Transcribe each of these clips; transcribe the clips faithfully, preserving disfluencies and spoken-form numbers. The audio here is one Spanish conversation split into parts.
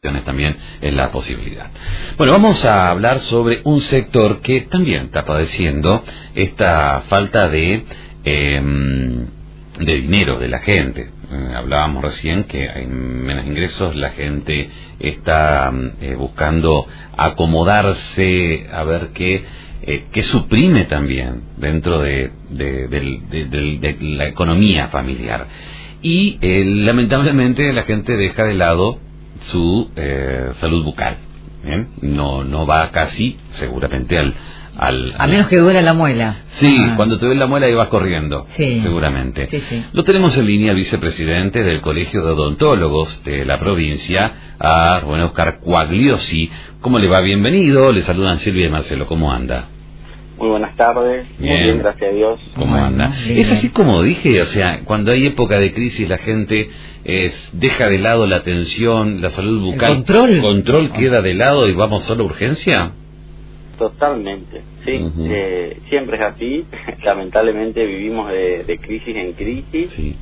también es la posibilidad. Bueno, vamos a hablar sobre un sector que también está padeciendo esta falta de eh, de dinero de la gente. Eh, hablábamos recién que hay menos ingresos, la gente está eh, buscando acomodarse, a ver qué eh, qué suprime también dentro de, de, de, de, de, de la economía familiar. Y eh, lamentablemente la gente deja de lado su eh, salud bucal. ¿Bien? No no va casi, seguramente, al... al, al... A menos que duela la muela. Sí, ah. cuando te duele la muela y vas corriendo, sí. seguramente. Sí, sí. Lo tenemos en línea al vicepresidente del Colegio de Odontólogos de la provincia, a Rubén Oscar Quagliosi. ¿Cómo le va? Bienvenido. Le saludan Silvia y Marcelo. ¿Cómo anda? Muy buenas tardes, bien. Muy bien, gracias a Dios. ¿Cómo bueno, anda? Bien. Es así como dije, o sea, cuando hay época de crisis la gente es, deja de lado la atención, la salud bucal. ¿El control? ¿Control queda de lado y vamos solo a urgencia? Totalmente, sí, Uh-huh. eh, siempre es así. Lamentablemente vivimos de, de crisis en crisis, sí.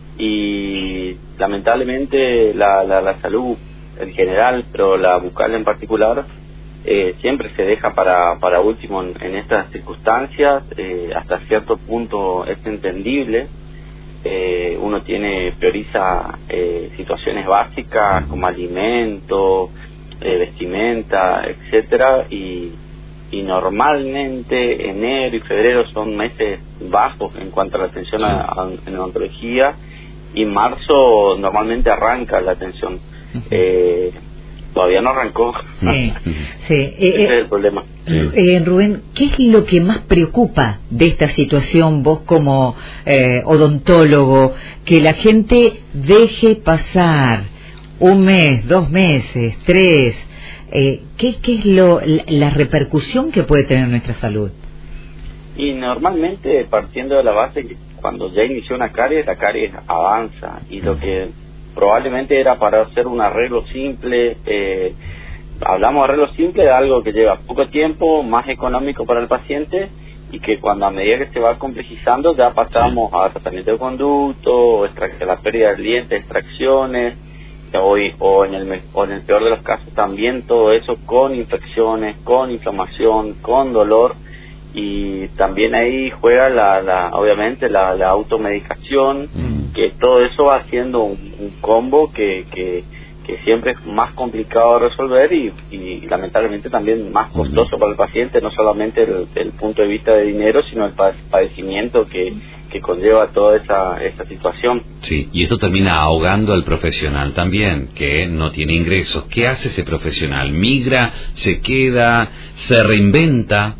Y lamentablemente la, la, la salud en general, pero la bucal en particular, Eh, siempre se deja para para último en, en estas circunstancias. Eh, hasta cierto punto es entendible. Eh, uno tiene prioriza eh, situaciones básicas como alimento, eh, vestimenta, etcétera, y y normalmente enero y febrero son meses bajos en cuanto a la atención a, a, en odontología, y marzo normalmente arranca la atención. eh, Todavía no arrancó. Sí, sí. Ese Eh, es el problema. eh, Rubén, ¿qué es lo que más preocupa de esta situación, vos como eh, odontólogo, que la gente deje pasar un mes, dos meses, tres? Eh, ¿qué, ¿Qué es lo la, la repercusión que puede tener en nuestra salud? Y normalmente, partiendo de la base que cuando ya inició una caries, la caries avanza, y lo que probablemente era para hacer un arreglo simple, eh, hablamos de arreglo simple de algo que lleva poco tiempo, más económico para el paciente, y que cuando a medida que se va complejizando ya pasamos a tratamiento de conducto, extra- la pérdida del diente, extracciones, o, o, en el, o en el peor de los casos también todo eso con infecciones, con inflamación, con dolor. Y también ahí juega la, la obviamente la, la automedicación, mm. que todo eso va haciendo un, un combo que, que que siempre es más complicado de resolver y, y lamentablemente también más costoso mm. para el paciente, no solamente el, el punto de vista de dinero, sino el padecimiento que, que conlleva toda esa, esa situación. Sí, y esto termina ahogando al profesional también, que no tiene ingresos. ¿Qué hace ese profesional? ¿Migra? ¿Se queda? ¿Se reinventa?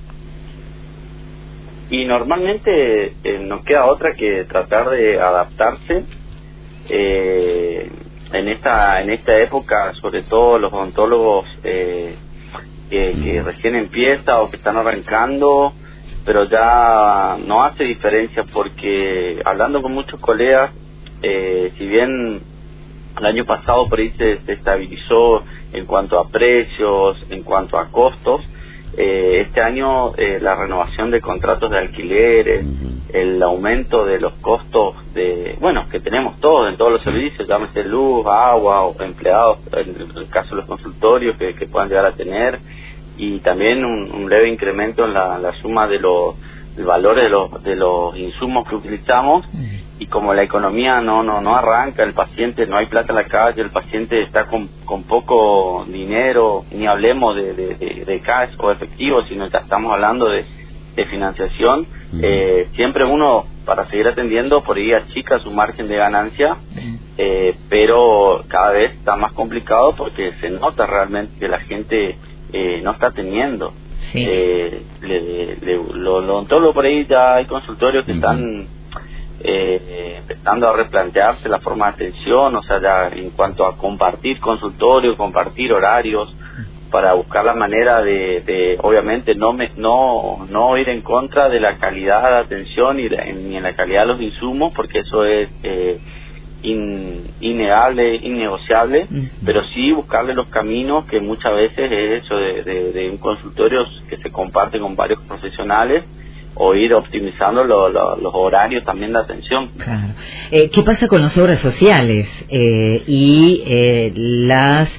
Y normalmente eh, no queda otra que tratar de adaptarse. Eh, en esta en esta época, sobre todo los odontólogos eh, que, que recién empiezan o que están arrancando, pero ya no hace diferencia, porque hablando con muchos colegas, eh, si bien el año pasado por ahí se, se estabilizó en cuanto a precios, en cuanto a costos, Eh, este año eh, la renovación de contratos de alquileres, uh-huh. el aumento de los costos de, bueno, que tenemos todos en todos los sí. servicios, llámese luz, agua, o empleados, en el caso de los consultorios que, que puedan llegar a tener, y también un, un leve incremento en la, la suma de los valores de los de los insumos que utilizamos. Uh-huh. Y como la economía no no no arranca, el paciente, no hay plata en la calle, el paciente está con, con poco dinero, ni hablemos de, de, de, de cash o efectivo, sino que estamos hablando de, de financiación. Uh-huh. eh, siempre uno, para seguir atendiendo, por ahí achica su margen de ganancia, uh-huh. eh, pero cada vez está más complicado porque se nota realmente que la gente eh, no está teniendo. Sí. Eh, le, le, lo, lo odontólogos por ahí ya hay consultorios que uh-huh. están Eh, empezando a replantearse la forma de atención, o sea, ya en cuanto a compartir consultorio, compartir horarios, para buscar la manera de, de obviamente, no me, no no ir en contra de la calidad de atención y de, ni en la calidad de los insumos, porque eso es eh, in, innegable, innegociable, uh-huh. pero sí buscarle los caminos, que muchas veces es eso de, de, de un consultorio que se comparte con varios profesionales, o ir optimizando lo, lo, los horarios también de atención. Claro. Eh, ¿Qué pasa con las obras sociales eh, y eh, las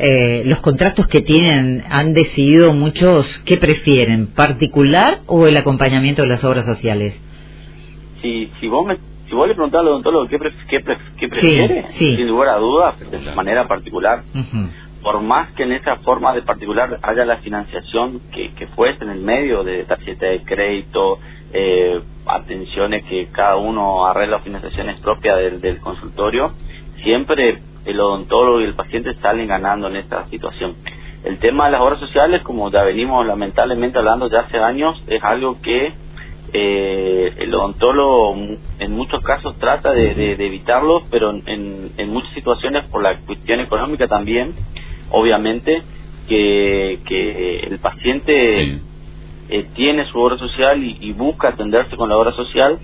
eh, los contratos que tienen han decidido muchos qué prefieren, particular o el acompañamiento de las obras sociales. Si, si vos me, si vos le preguntás al odontólogo qué, pref, qué, pref, qué prefiere, sí, sí. sin lugar a dudas, de manera particular. Uh-huh. Por más que en esa forma de particular haya la financiación que, que fuese en el medio de tarjeta de crédito, eh, atenciones que cada uno arregla financiaciones propias del, del consultorio, siempre el odontólogo y el paciente salen ganando en esta situación. El tema de las obras sociales, como ya venimos lamentablemente hablando ya hace años, es algo que eh, el odontólogo en muchos casos trata de, de, de evitarlo, pero en, en muchas situaciones por la cuestión económica también, obviamente, que, que el paciente sí. eh, tiene su obra social y, y busca atenderse con la obra social,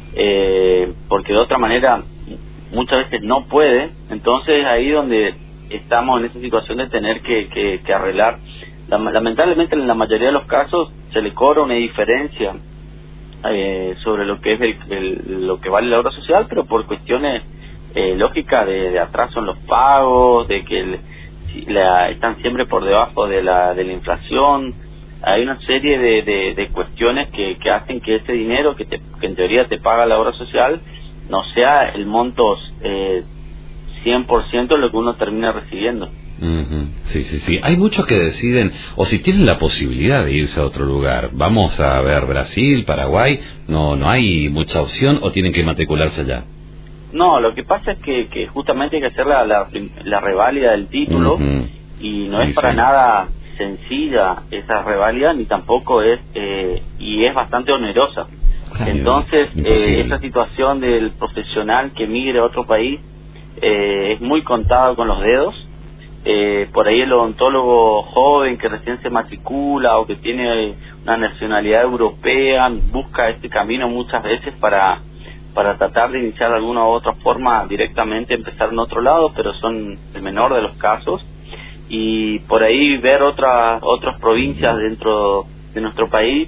eh, porque de otra manera muchas veces no puede. Entonces ahí donde estamos en esa situación de tener que, que, que arreglar. Lamentablemente en la mayoría de los casos se le cobra una diferencia eh, sobre lo que es el, el, lo que vale la obra social, pero por cuestiones eh, lógicas de, de atraso en los pagos, de que el, La, están siempre por debajo de la de la inflación. Hay una serie de, de, de cuestiones que, que hacen que ese dinero que, te, que en teoría te paga la obra social no sea el monto eh, cien por ciento lo que uno termina recibiendo. Uh-huh. Sí, sí, sí. Hay muchos que deciden, o si tienen la posibilidad de irse a otro lugar, vamos a ver Brasil, Paraguay, no no hay mucha opción, o tienen que matricularse allá. No, lo que pasa es que, que justamente hay que hacer la, la, la reválida del título, uh-huh. y no es sí, para sí. nada sencilla esa reválida, ni tampoco es, eh, y es bastante onerosa. Ay, Entonces, eh, esa situación del profesional que migre a otro país eh, es muy contada con los dedos. Eh, por ahí el odontólogo joven que recién se matricula o que tiene una nacionalidad europea busca este camino muchas veces para... para tratar de iniciar de alguna u otra forma directamente empezar en otro lado, pero son el menor de los casos, y por ahí ver otras otras provincias dentro de nuestro país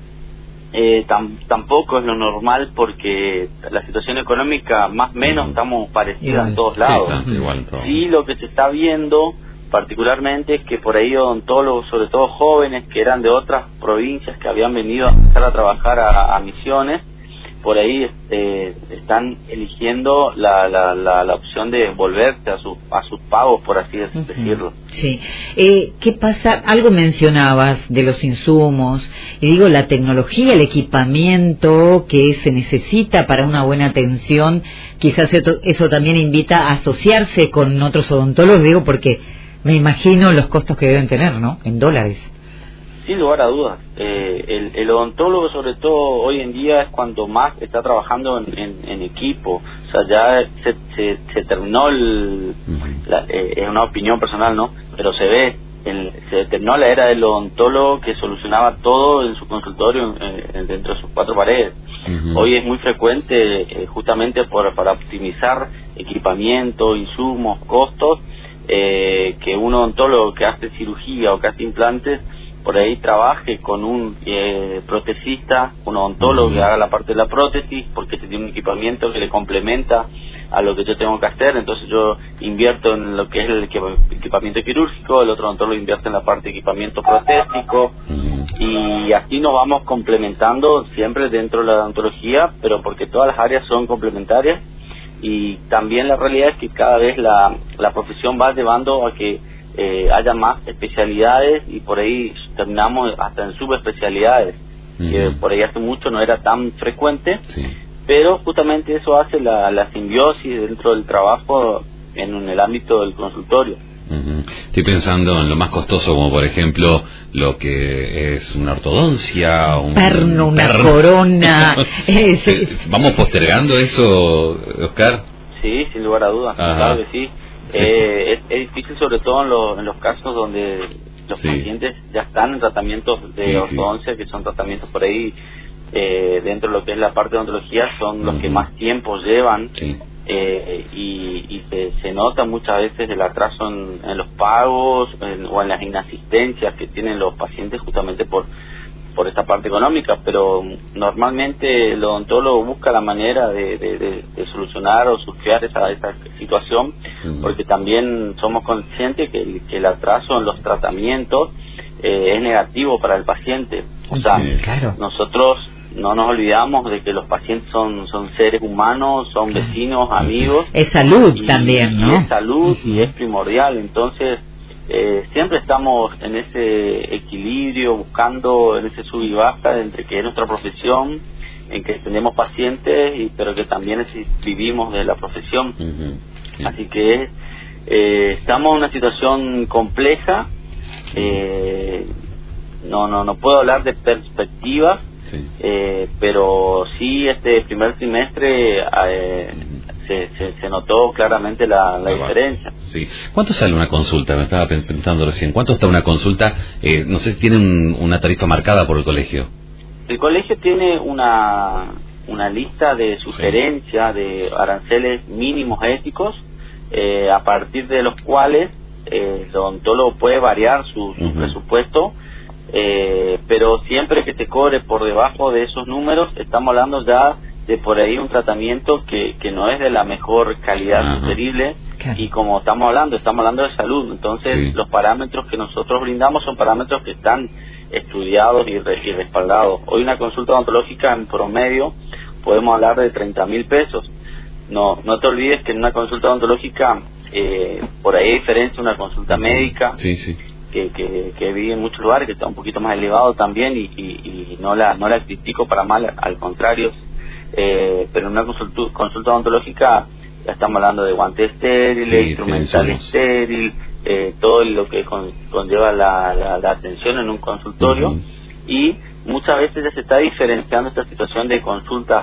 eh, tam, tampoco es lo normal, porque la situación económica más o menos estamos parecidas en todos lados. Sí, igual, todo. Sí, lo que se está viendo particularmente es que por ahí odontólogos, sobre todo jóvenes que eran de otras provincias que habían venido a empezar a trabajar a, a Misiones, por ahí eh, están eligiendo la, la, la, la opción de volverse a, su, a sus pagos, por así decirlo. Sí. Eh, ¿Qué pasa? Algo mencionabas de los insumos, y digo, la tecnología, el equipamiento que se necesita para una buena atención, quizás eso, eso también invita a asociarse con otros odontólogos, digo, porque me imagino los costos que deben tener, ¿no? En dólares. Sin lugar a dudas, eh, el, el odontólogo sobre todo hoy en día es cuando más está trabajando en, en, en equipo. O sea, ya se, se, se terminó, el, la, eh, es una opinión personal, ¿no? Pero se ve, el, se terminó la era del odontólogo que solucionaba todo en su consultorio eh, dentro de sus cuatro paredes. Uh-huh. Hoy es muy frecuente, eh, justamente por, para optimizar equipamiento, insumos, costos, eh, que un odontólogo que hace cirugía o que hace implantes por ahí trabaje con un eh, protesista, un odontólogo que haga la parte de la prótesis, porque tiene un equipamiento que le complementa a lo que yo tengo que hacer. Entonces yo invierto en lo que es el equipamiento quirúrgico, el otro odontólogo invierte en la parte de equipamiento protésico, y así nos vamos complementando siempre dentro de la odontología, pero porque todas las áreas son complementarias, y también la realidad es que cada vez la, la profesión va llevando a que Eh, haya más especialidades, y por ahí terminamos hasta en subespecialidades, uh-huh. que por ahí hace mucho no era tan frecuente, sí. pero justamente eso hace la, la simbiosis dentro del trabajo en, en el ámbito del consultorio. Uh-huh. Estoy pensando en lo más costoso, como por ejemplo lo que es una ortodoncia, un perno, una perno. corona. ¿Vamos postergando eso, Oscar? Sí, sin lugar a dudas, uh-huh. claro que sí. Sí. Eh, es, es difícil sobre todo en, lo, en los casos donde los sí. pacientes ya están en tratamientos de sí, ortodoncia, sí. que son tratamientos por ahí eh, dentro de lo que es la parte de odontología, son uh-huh. los que más tiempo llevan, sí. eh, y, y se, se nota muchas veces el atraso en, en los pagos en, o en las inasistencias que tienen los pacientes, justamente por por esta parte económica, pero normalmente el odontólogo busca la manera de, de, de, de solucionar o surfear esa, esa situación, uh-huh. porque también somos conscientes que el, que el atraso en los tratamientos eh, es negativo para el paciente. O sea, sí, claro. nosotros no nos olvidamos de que los pacientes son son seres humanos, son vecinos, amigos. Es salud y, también, ¿no? Y es salud uh-huh. y es primordial. Entonces, eh, siempre estamos en ese equilibrio, buscando en ese sub y baja entre que es nuestra profesión, en que tenemos pacientes, y pero que también es, vivimos de la profesión. Uh-huh. Así que eh, estamos en una situación compleja. Eh, no, no, no puedo hablar de perspectiva. Sí. Eh, pero sí, este primer trimestre eh, se, se, se notó claramente la, la diferencia. Sí. ¿Cuánto sale una consulta? Me estaba preguntando recién. ¿Cuánto está una consulta? Eh, no sé si tiene un, una tarifa marcada por el colegio. El colegio tiene una una lista de sugerencias, sí. de aranceles mínimos éticos, eh, a partir de los cuales eh, el odontólogo puede variar su, su uh-huh. presupuesto. Eh, pero siempre que te cobre por debajo de esos números, estamos hablando ya de por ahí un tratamiento que, que no es de la mejor calidad uh-huh. sugerible, okay. y como estamos hablando, estamos hablando de salud, entonces sí. los parámetros que nosotros brindamos son parámetros que están estudiados y, re, y respaldados. Hoy una consulta odontológica en promedio podemos hablar de treinta mil pesos. No, no te olvides que en una consulta odontológica eh, por ahí hay diferencia una consulta uh-huh. médica. Sí, sí. Que, que, que vi en muchos lugares, que está un poquito más elevado también, y, y, y no la no la critico para mal, al contrario, eh, pero en una consulta, consulta odontológica ya estamos hablando de guantes estériles, sí, instrumental estéril, eh, todo lo que con, conlleva la, la, la atención en un consultorio, uh-huh. y muchas veces ya se está diferenciando esta situación de consultas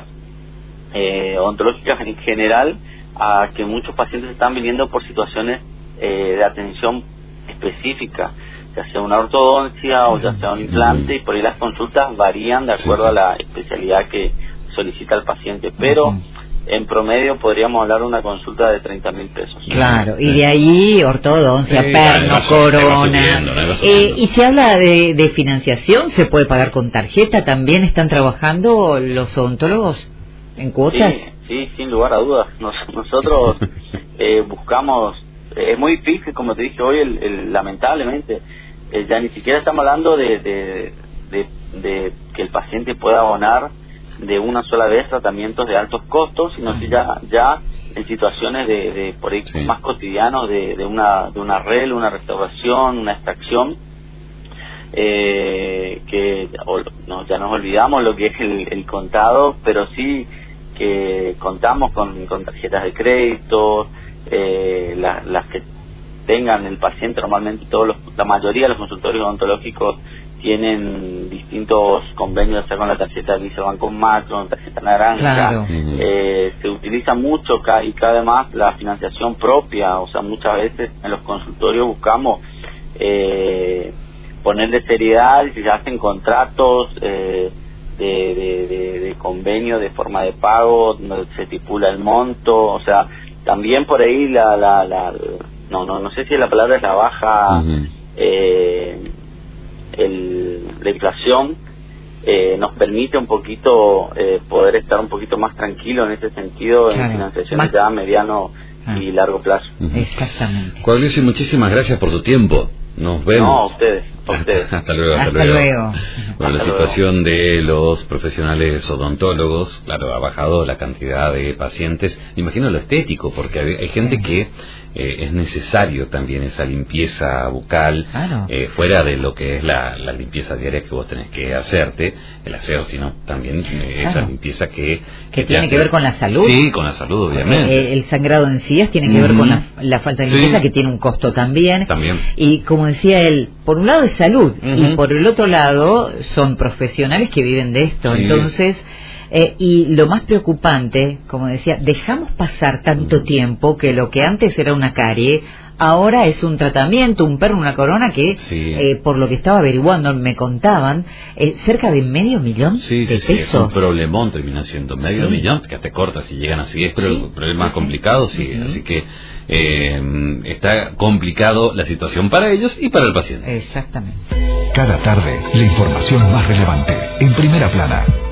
eh, odontológicas en general, a que muchos pacientes están viniendo por situaciones eh, de atención específica, ya sea una ortodoncia o ya sea un implante, y por ahí las consultas varían de acuerdo a la especialidad que solicita el paciente, pero en promedio podríamos hablar de una consulta de treinta mil pesos. Claro, y de ahí ortodoncia, sí, perno, claro, corona. Subiendo, eh, y se habla de, de financiación, ¿se puede pagar con tarjeta? ¿También están trabajando los odontólogos en cuotas? Sí, sí, sin lugar a dudas. Nos, nosotros eh, buscamos. Es muy difícil, como te dije hoy, el, el, lamentablemente, eh, ya ni siquiera estamos hablando de, de, de, de que el paciente pueda abonar de una sola vez tratamientos de altos costos, sino que ya ya en situaciones de, de por ahí sí. más cotidianos, de, de una de una R E L, una restauración, una extracción, eh, que o, no, ya nos olvidamos lo que es el, el contado, pero sí que contamos con, con tarjetas de crédito, Eh, la, las que tengan el paciente. Normalmente todos los, la mayoría de los consultorios odontológicos tienen distintos convenios, ya sea con la tarjeta Visa Banco Macro, tarjeta naranja. Claro. eh, se utiliza mucho ca y cada vez más la financiación propia. O sea, muchas veces en los consultorios buscamos eh, ponerle seriedad, y se hacen contratos eh, de, de, de, de convenio de forma de pago, donde se estipula el monto. O sea, también por ahí la, la, la no, no, no sé si la palabra es la baja, uh-huh. eh, el, la inflación eh, nos permite un poquito eh, poder estar un poquito más tranquilo en ese sentido, claro. en financiación más... ya a mediano ah. y largo plazo. Uh-huh. Exactamente. Cuauhtémoc, muchísimas gracias por tu tiempo. Nos vemos. No, a ustedes. A ustedes. Hasta luego, hasta, hasta luego. luego. Bueno, hasta la situación luego. De los profesionales odontólogos, claro, ha bajado la cantidad de pacientes. Me imagino lo estético, porque hay, hay gente que eh, es necesario también esa limpieza bucal, claro. eh, fuera de lo que es la, la limpieza diaria que vos tenés que hacerte, el aseo, sino también eh, claro. esa limpieza que... Que, que tiene que ver con la salud. Sí, con la salud, obviamente. El, el sangrado en sí tiene que mm-hmm. ver con la, la falta de limpieza, sí. que tiene un costo también. También. Y como decía él, por un lado es salud, uh-huh. y por el otro lado son profesionales que viven de esto. Sí. Entonces, eh, y lo más preocupante, como decía, dejamos pasar tanto uh-huh. tiempo que lo que antes era una carie, ahora es un tratamiento, un perno, una corona que, sí. eh, por lo que estaba averiguando, me contaban, eh, cerca de medio millón sí, de sí, pesos. Sí, es un problemón termina siendo medio sí. millón, que te cortas y llegan así, es pero sí. problemas sí, complicados, sí, sí. así que eh, está complicado la situación para ellos y para el paciente. Exactamente. Cada tarde, la información más relevante, en primera plana.